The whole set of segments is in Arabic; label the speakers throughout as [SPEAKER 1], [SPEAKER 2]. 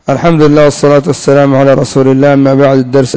[SPEAKER 1] الحمد لله والصلاة والسلام على رسول الله. أما بعد، الدرس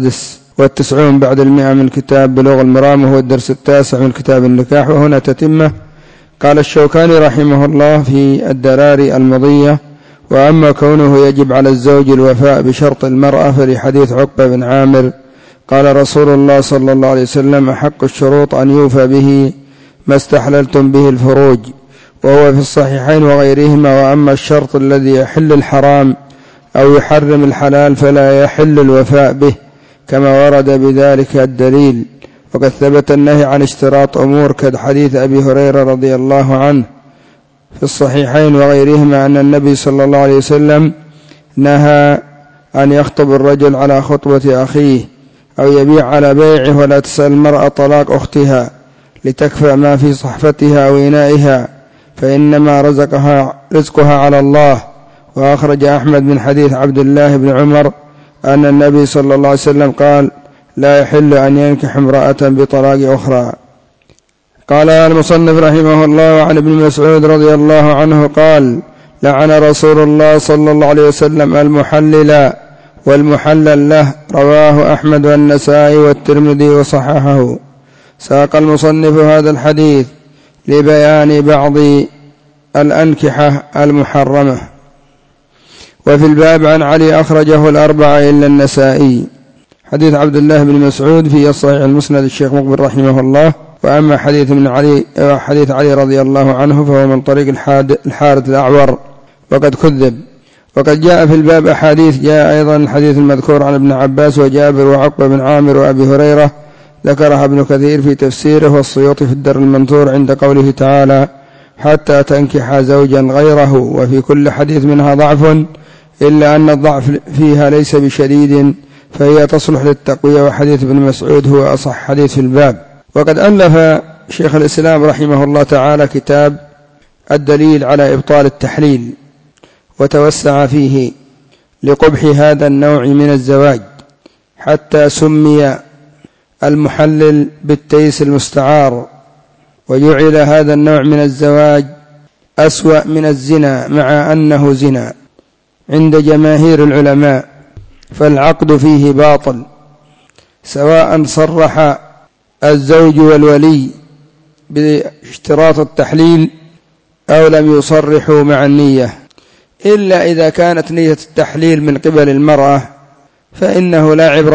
[SPEAKER 1] 96 بعد 100 من كتاب بلوغ المرام، وهو الدرس 9 من كتاب النكاح. وهنا تتمة. قال الشوكاني رحمه الله في الدراري المضية: وأما كونه يجب على الزوج الوفاء بشرط المرأة فلحديث عقبة بن عامر قال رسول الله صلى الله عليه وسلم: أحق الشروط أن يوفى به ما استحللتم به الفروج، وهو في الصحيحين وغيرهما. وأما الشرط الذي يحل الحرام أو يحرم الحلال فلا يحل الوفاء به، كما ورد بذلك الدليل. وقد ثبت النهي عن اشتراط أمور كحديث أبي هريرة رضي الله عنه في الصحيحين وغيرهما أن النبي صلى الله عليه وسلم نهى أن يخطب الرجل على خطبة أخيه أو يبيع على بيعه، ولا تسأل المرأة طلاق أختها لتكفى ما في صحفتها أو إنائها، فإنما رزقها على الله. وأخرج أحمد من حديث عبد الله بن عمر أن النبي صلى الله عليه وسلم قال: لا يحل أن ينكح امرأة بطلاق أخرى. قال المصنف رحمه الله: وعن ابن مسعود رضي الله عنه قال: لعن رسول الله صلى الله عليه وسلم المحلل والمحلل له. رواه أحمد والنسائي والترمذي وصححه. ساق المصنف هذا الحديث لبيان بعض الأنكحة المحرمة. وفي الباب عن علي أخرجه الأربعة إلا النسائي. حديث عبد الله بن مسعود في الصحيح المسند الشيخ مقبل رحمه الله. وأما حديث علي رضي الله عنه فهو من طريق الحارث الأعور وقد كذب. وقد جاء في الباب أحاديث، جاء أيضا الحديث المذكور عن ابن عباس وجابر وعقبة بن عامر وأبي هريرة، ذكرها ابن كثير في تفسيره، والسيوطي في الدر المنثور عند قوله تعالى: حتى تنكح زوجا غيره. وفي كل حديث منها ضعف، إلا أن الضعف فيها ليس بشديد، فهي تصلح للتقوية. وحديث ابن مسعود هو أصح حديث في الباب. وقد ألف شيخ الإسلام رحمه الله تعالى كتاب الدليل على إبطال التحليل، وتوسع فيه لقبح هذا النوع من الزواج، حتى سمي المحلل بالتيس المستعار، وجعل هذا النوع من الزواج أسوأ من الزنا، مع أنه زنا عند جماهير العلماء، فالعقد فيه باطل، سواء صرح الزوج والولي باشتراط التحليل أو لم يصرحوا مع النية، إلا إذا كانت نية التحليل من قبل المرأة فإنه لا عبرة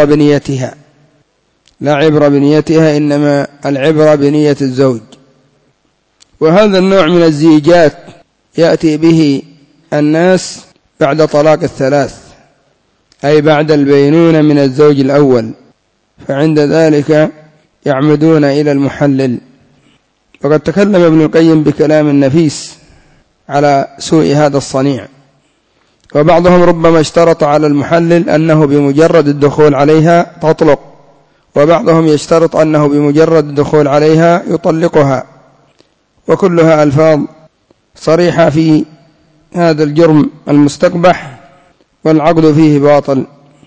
[SPEAKER 1] بنيتها، إنما العبرة بنية الزوج. وهذا النوع من الزيجات يأتي به الناس بعد طلاق الثلاث، أي بعد البينونة من الزوج الأول، فعند ذلك يعمدون إلى المحلل. وقد تكلم ابن القيم بكلام نفيس على سوء هذا الصنيع. وبعضهم ربما اشترط على المحلل أنه بمجرد الدخول عليها تطلق، وبعضهم يشترط أنه بمجرد الدخول عليها يطلقها، وكلها ألفاظ صريحة في هذا الجرم المستقبح، والعقد فيه باطل.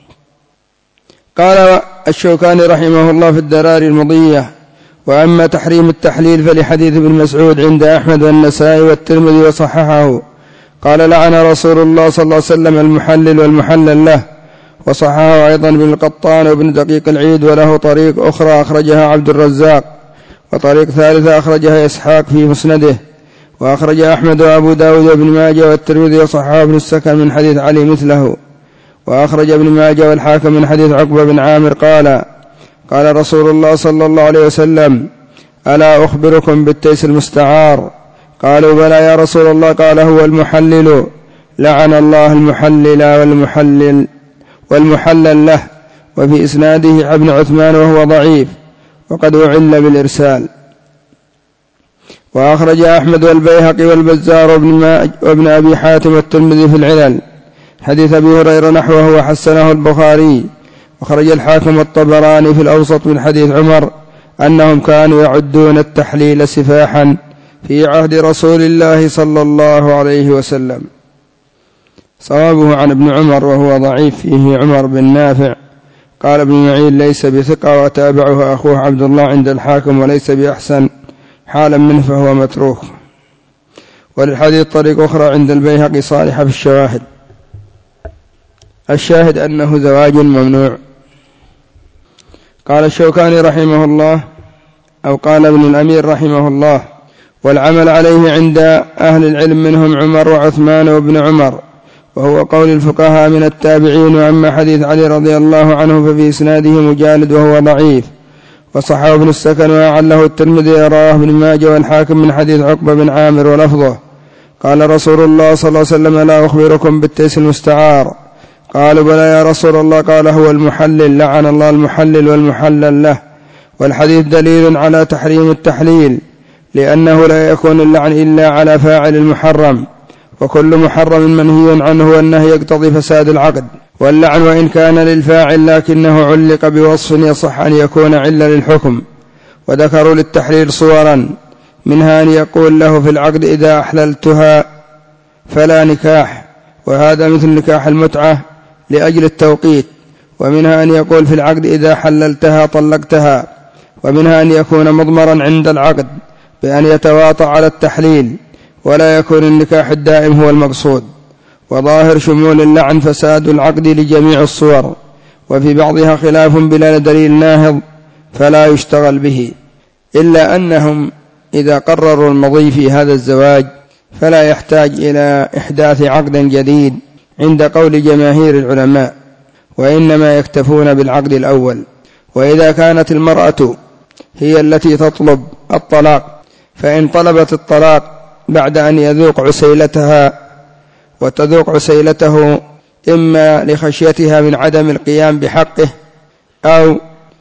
[SPEAKER 1] قال الشوكاني رحمه الله في الدراري المضية: وأما تحريم التحليل فلحديث ابن مسعود عند أحمد والنسائي والترمذي وصححه. قال: لعن رسول الله صلى الله عليه وسلم المحلل والمحلل له. وصححه أيضا ابن القطان وابن دقيق العيد، وله طريق أخرى أخرجها عبد الرزاق، وطريق ثالثة أخرجها إسحاق في مسنده. وأخرج أحمد وأبو داود وابن ماجه والترمذي وصححه ابن السكن من حديث علي مثله. وأخرج ابن ماجه والحاكم من حديث عقبة بن عامر قال رسول الله صلى الله عليه وسلم: ألا أخبركم بالتيس المستعار؟ قالوا: بلى يا رسول الله. قال: هو المحلل، لعن الله المحلل والمحلل له. وفي إسناده ابن عثمان وهو ضعيف، وقد أعل بالإرسال. وأخرج أحمد والبيهقي والبزار وابن أبي حاتم والترمذي في العلل حديث أبي هريرة نحوه وحسنه البخاري. وخرج الحاكم والطبراني في الأوسط من حديث عمر أنهم كانوا يعدون التحليل سفاحا في عهد رسول الله صلى الله عليه وسلم. صوابه عن ابن عمر وهو ضعيف، فيه عمر بن نافع. قال ابن معين: ليس بثقة، وتابعه أخوه عبد الله عند الحاكم، وليس بأحسن حالا منه فهو متروك. وللحديث طريق أخرى عند البيهقي صالحة في الشواهد. الشاهد أنه زواج ممنوع. قال الشوكاني رحمه الله، أو قال ابن الأمير رحمه الله: والعمل عليه عند أهل العلم منهم عمر وعثمان وابن عمر، وهو قول الفقهاء من التابعين. وأما حديث علي رضي الله عنه ففي إسناده مجالد وهو ضعيف، وصححه ابن السكن وأعله الترمذي، رواه ابن ماجه والحاكم من حديث عقبة بن عامر ولفظه: قال رسول الله صلى الله عليه وسلم: لا أخبركم بالتيس المستعار؟ قالوا: بلى يا رسول الله. قال: هو المحلل، لعن الله المحلل والمحلل له. والحديث دليل على تحريم التحليل، لأنه لا يكون اللعن إلا على فاعل المحرم، وكل محرم منهي عنه، والنهي يقتضي فساد العقد. واللعن وإن كان للفاعل لكنه علق بوصف يصح أن يكون علة للحكم. وذكروا للتحليل صورا، منها أن يقول له في العقد: إذا أحللتها فلا نكاح، وهذا مثل نكاح المتعة لأجل التوقيت. ومنها أن يقول في العقد: إذا حللتها طلقتها. ومنها أن يكون مضمرا عند العقد بأن يتواطأ على التحليل، ولا يكون النكاح الدائم هو المقصود. وظاهر شمول اللعن فساد العقد لجميع الصور، وفي بعضها خلاف بلا دليل ناهض فلا يشتغل به، إلا أنهم إذا قرروا المضي في هذا الزواج فلا يحتاج إلى إحداث عقد جديد عند قول جماهير العلماء، وإنما يكتفون بالعقد الأول. وإذا كانت المرأة هي التي تطلب الطلاق، فإن طلبت الطلاق بعد أن يذوق عسيلتها وتذوق عسيلته، إما لخشيتها من عدم القيام بحقه أو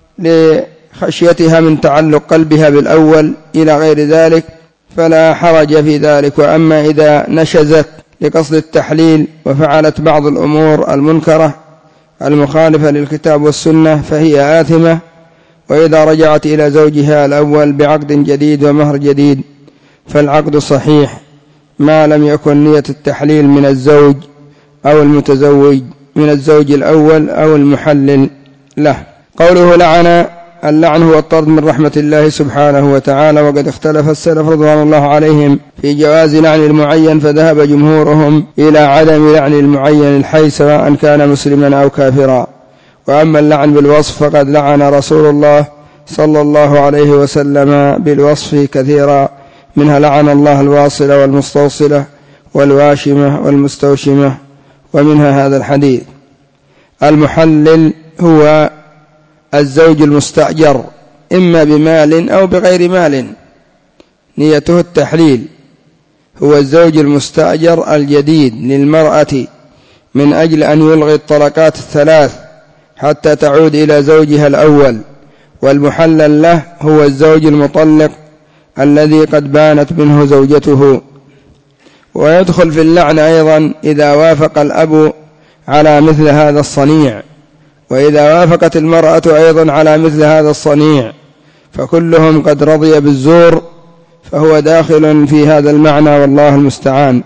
[SPEAKER 1] لخشيتها من تعلق قلبها بالأول إلى غير ذلك، فلا حرج في ذلك. وأما إذا نشزت لقصد التحليل وفعلت بعض الأمور المنكرة المخالفة للكتاب والسنة فهي آثمة. وإذا رجعت إلى زوجها الأول بعقد جديد ومهر جديد فالعقد صحيح، ما لم يكن نية التحليل من الزوج أو المتزوج، من الزوج الأول أو المحلل له. قوله لعن، اللعن هو الطرد من رحمة الله سبحانه وتعالى. وقد اختلف السلف رضوان الله عليهم في جواز لعن المعين، فذهب جمهورهم إلى عدم لعن المعين الحي سواء كان مسلما أو كافرا. وأما اللعن بالوصف فقد لعن رسول الله صلى الله عليه وسلم بالوصف كثيرا، منها لعن الله الواصلة والمستوصلة والواشمة والمستوشمة، ومنها هذا الحديث. المحلل هو الزوج المستأجر، إما بمال أو بغير مال نيته التحليل، هو الزوج المستأجر الجديد للمرأة من أجل أن يلغي الطلقات الثلاث حتى تعود إلى زوجها الأول. والمحلل له هو الزوج المطلق الذي قد بانت منه زوجته. ويدخل في اللعن أيضا إذا وافق الأب على مثل هذا الصنيع، وإذا وافقت المرأة أيضا على مثل هذا الصنيع، فكلهم قد رضي بالزور، فهو داخل في هذا المعنى، والله المستعان.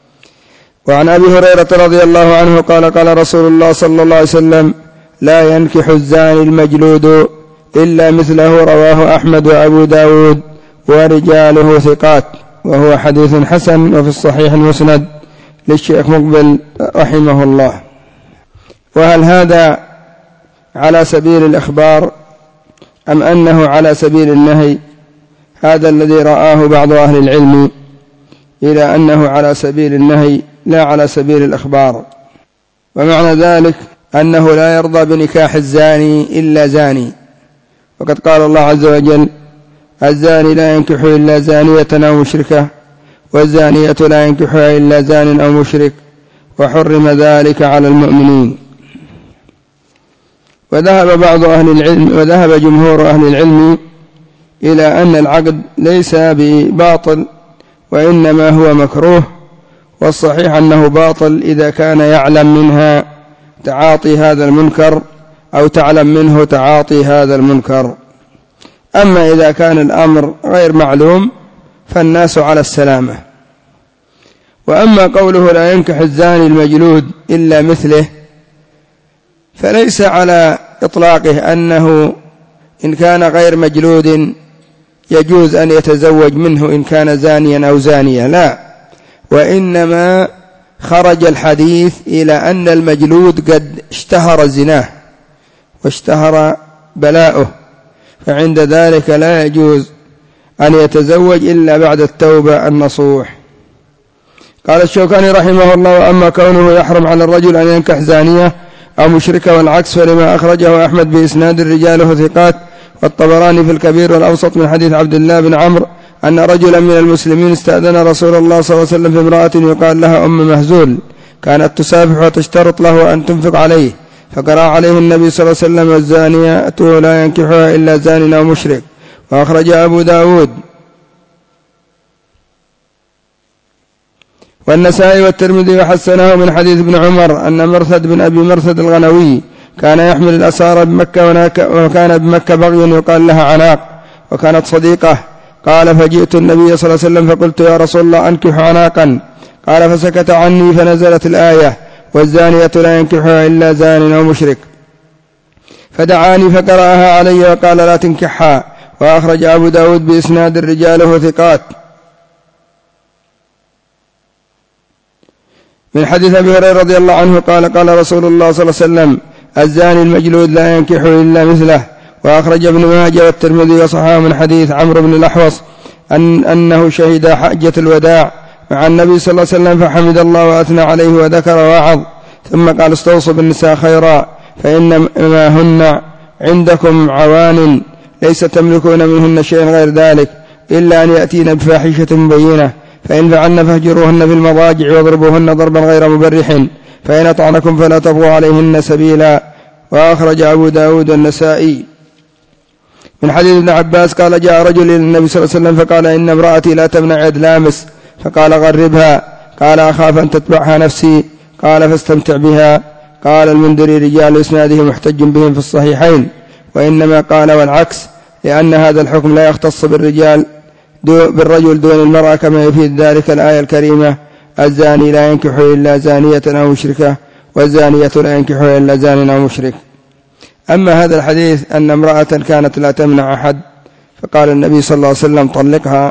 [SPEAKER 1] وعن أبي هريرة رضي الله عنه قال: قال رسول الله صلى الله عليه وسلم: لا ينكح الزاني المجلود إلا مثله. رواه أحمد وأبو داود ورجاله ثقات، وهو حديث حسن. وفي الصحيح المسند للشيخ مقبل رحمه الله. وهل هذا على سبيل الإخبار أم أنه على سبيل النهي؟ هذا الذي رآه بعض أهل العلم إلى أنه على سبيل النهي لا على سبيل الإخبار. ومعنى ذلك أنه لا يرضى بنكاح الزاني إلا زاني، وقد قال الله عز وجل: الزاني لا ينكح إلا زانية أو مشركة، والزانية لا ينكحها إلا زان أو مشرك، وحرم ذلك على المؤمنين. وذهب جمهور أهل العلم إلى أن العقد ليس بباطل، وإنما هو مكروه، والصحيح أنه باطل إذا كان يعلم منها تعاطي هذا المنكر أو تعلم منه تعاطي هذا المنكر. أما إذا كان الأمر غير معلوم فالناس على السلامة. وأما قوله لا ينكح الزاني المجلود إلا مثله، فليس على إطلاقه أنه إن كان غير مجلود يجوز أن يتزوج منه إن كان زانيا أو زانية، لا، وإنما خرج الحديث إلى أن المجلود قد اشتهر زناه واشتهر بلاؤه، فعند ذلك لا يجوز أن يتزوج إلا بعد التوبة النصوح. قال الشوكاني رحمه الله: وأما كونه يحرم على الرجل أن ينكح زانية أو مشركة والعكس فلما أخرجه أحمد بإسناد رجاله ثقات، والطبراني في الكبير والأوسط من حديث عبد الله بن عمرو أن رجلا من المسلمين استأذن رسول الله صلى الله عليه وسلم في امرأة يقال لها أم مهزول، كانت تسافح وتشترط له أن تنفق عليه، فقرأ عليه النبي صلى الله عليه وسلم: والزانية لا ينكحها إلا زان أو مشرك. وأخرج أبو داود والنسائي والترمذي وحسنه من حديث ابن عمر أن مرثد بن أبي مرثد الغنوي كان يحمل الأسارى بمكة، وكان بمكة بغي يقال لها عناق، وكانت صديقة. قال: فجئت النبي صلى الله عليه وسلم فقلت: يا رسول الله أنكح عناقا. قال: فسكت عني، فنزلت الآية: والزانية لا ينكحها إلا زان أو مشرك. فدعاني فقرأها علي وقال: لا تنكحها. وأخرج أبو داود بإسناد رجاله ثقات من حديث أبي هريرة رضي الله عنه قال: قال رسول الله صلى الله عليه وسلم: الزاني المجلود لا ينكح إلا مثله. وأخرج ابن ماجه والترمذي وصححه من حديث عمرو بن الأحوص أنه شهد حجة الوداع مع النبي صلى الله عليه وسلم فحمد الله وأثنى عليه وذكر ووعظ، ثم قال: استوصوا بالنساء خيرا، فإنما هن عندكم عوان ليس تملكون منهن شيئا غير ذلك إلا أن يأتين بفاحشة مبينة، فإن فعلن فاهجروهن في المضاجع واضربوهن ضربا غير مبرح، فإن أطعنكم فلا تبغوا عليهن سبيلا. وأخرج أبو داود النسائي من حديث ابن عباس قال: جاء رجل إلى النبي صلى الله عليه وسلم فقال: إن امرأتي لا تمنع يد لامس. فقال: غربها. قال: أخاف أن تتبعها نفسي. قال: فاستمتع بها. قال المنذري: رجال إسناده محتج بهم في الصحيحين، وإنما قال والعكس، لأن هذا الحكم لا يختص بالرجل دون المرأة، كما يفيد ذلك الآية الكريمة: الزاني لا ينكح إلا زانية أو مشركة، والزانية لا ينكح إلا زان أو مشرك. أما هذا الحديث أن امرأة كانت لا تمنع أحد فقال النبي صلى الله عليه وسلم: طلقها،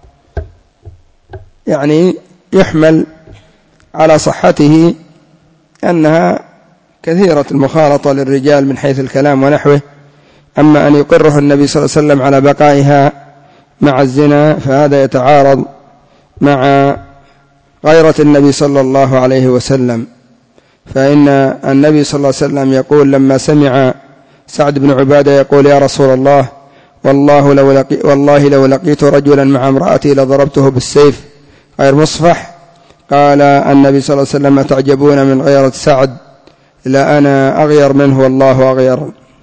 [SPEAKER 1] يعني يحمل على صحته أنها كثيرة المخالطة للرجال من حيث الكلام ونحوه. أما أن يقره النبي صلى الله عليه وسلم على بقائها مع الزنا فهذا يتعارض مع غيرة النبي صلى الله عليه وسلم، فإن النبي صلى الله عليه وسلم يقول لما سمع سعد بن عبادة يقول: يا رسول الله، والله لو لقيت رجلا مع امرأتي لضربته بالسيف غير مصفح. قال النبي صلى الله عليه وسلم: أتعجبون من غيرة سعد؟ لا أنا أغير منه والله أغير.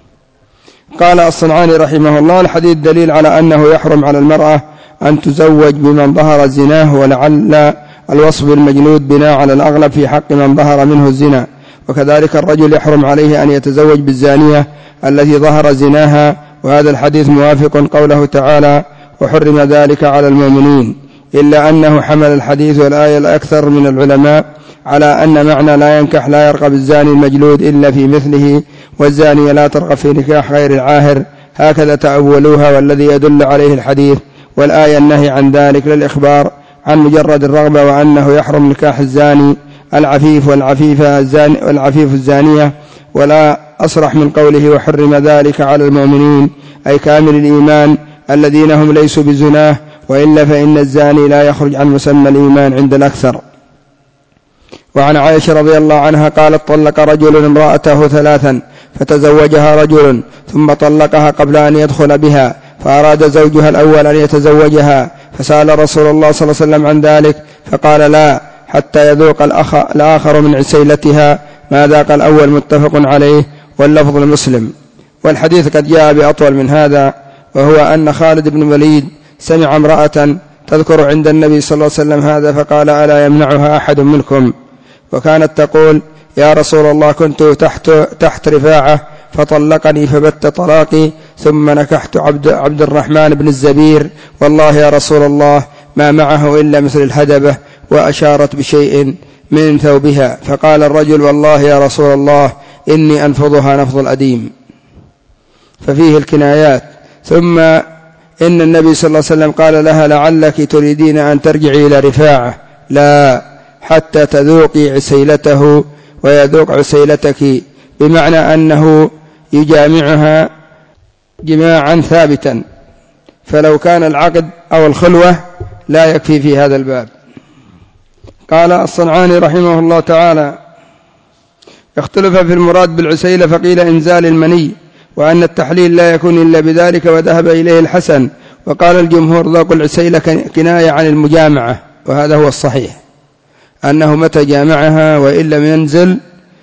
[SPEAKER 1] قال الصنعاني رحمه الله: الحديث دليل على أنه يحرم على المرأة أن تزوج بمن ظهر زناه، ولعل الوصف المجلود بناء على الأغلب في حق من ظهر منه الزنا، وكذلك الرجل يحرم عليه أن يتزوج بالزانية التي ظهر زناها، وهذا الحديث موافق قوله تعالى: وحرم ذلك على المؤمنين، إلا أنه حمل الحديث والآية الأكثر من العلماء على أن معنى لا ينكح لا يرغب الزاني المجلود إلا في مثله، والزانية لا ترغب في نكاح غير العاهر، هكذا تأولوها، والذي يدل عليه الحديث والآية النهي عن ذلك للإخبار عن مجرد الرغبة، وأنه يحرم نكاح الزاني العفيف والعفيف الزانية، ولا أصرح من قوله: وحرم ذلك على المؤمنين، أي كامل الإيمان الذين هم ليسوا بزناه، وإلا فإن الزاني لا يخرج عن مسمى الإيمان عند الأكثر. وعن عائشة رضي الله عنها قالت: طلق رجل امرأته 3 فتزوجها رجل ثم طلقها قبل أن يدخل بها، فأراد زوجها الأول أن يتزوجها، فسأل رسول الله صلى الله عليه وسلم عن ذلك فقال: لا، حتى يذوق الآخر من عسيلتها ما ذاق الأول، متفق عليه، واللفظ المسلم. والحديث قد جاء بأطول من هذا، وهو أن خالد بن الوليد سمع امرأة تذكر عند النبي صلى الله عليه وسلم هذا فقال: ألا يمنعها أحد منكم؟ وكانت تقول: يا رسول الله، كنت تحت رفاعة فطلقني فبت طلاقي، ثم نكحت عبد الرحمن بن الزبير، والله يا رسول الله ما معه إلا مثل الهدبة، وأشارت بشيء من ثوبها، فقال الرجل: والله يا رسول الله إني أنفضها نفض الأديم. ففيه الكنايات. ثم إن النبي صلى الله عليه وسلم قال لها: لعلك تريدين أن ترجعي إلى رفاعة. لا، حتى تذوقي عسيلته ويذوق عسيلتك، بمعنى أنه يجامعها جماعا ثابتا، فلو كان العقد أو الخلوة لا يكفي في هذا الباب. قال الصنعاني رحمه الله تعالى: اختلف في المراد بالعسيلة، فقيل إنزال المني، وأن التحليل لا يكون إلا بذلك، وذهب إليه الحسن. وقال الجمهور: ذوق العسيلة كناية عن المجامعة، وهذا هو الصحيح، أنه متى جامعها وإن لم ينزل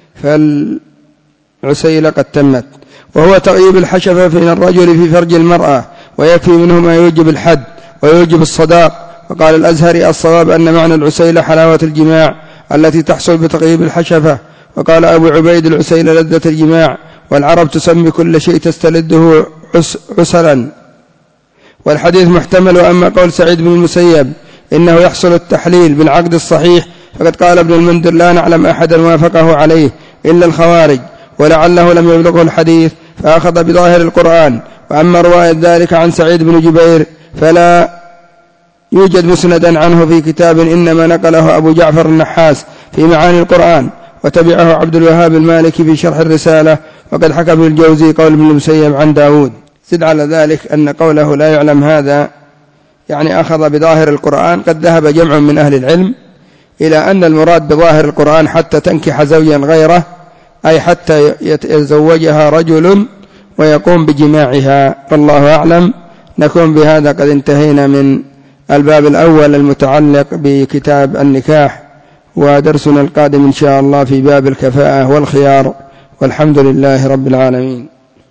[SPEAKER 1] فالعسيلة قد تمت. وهو تغييب الحشفة من الرجل في فرج المرأة، ويكفي منه ما يوجب الحد ويوجب الصداق. وقال الأزهري: الصواب أن معنى العسيلة حلاوة الجماع التي تحصل بتغييب الحشفة. وقال أبو عبيد: العسيلة لذة الجماع، والعرب تسمي كل شيء تستلذه عسلا. والحديث محتمل. وأما قول سعيد بن المسيب إنه يحصل التحليل بالعقد الصحيح، فقد قال ابن المنذر: لا نعلم أحدا وافقه عليه إلا الخوارج، ولعله لم يبلغه الحديث فأخذ بظاهر القرآن. وأما رواية ذلك عن سعيد بن جبير فلا يوجد مسندا عنه في كتاب، إنما نقله أبو جعفر النحاس في معاني القرآن، وتبعه عبد الوهاب المالكي في شرح الرسالة. وقد حكى ابن الجوزي قول ابن المسيب عن داود. زد على ذلك أن قوله لا يعلم هذا يعني أخذ بظاهر القرآن. قد ذهب جمع من أهل العلم إلى أن المراد بظاهر القرآن حتى تنكح زوجا غيره، أي حتى يتزوجها رجل ويقوم بجماعها. والله أعلم. نكون بهذا قد انتهينا من الباب الأول المتعلق بكتاب النكاح، ودرسنا القادم إن شاء الله في باب الكفاءة والخيار، والحمد لله رب العالمين.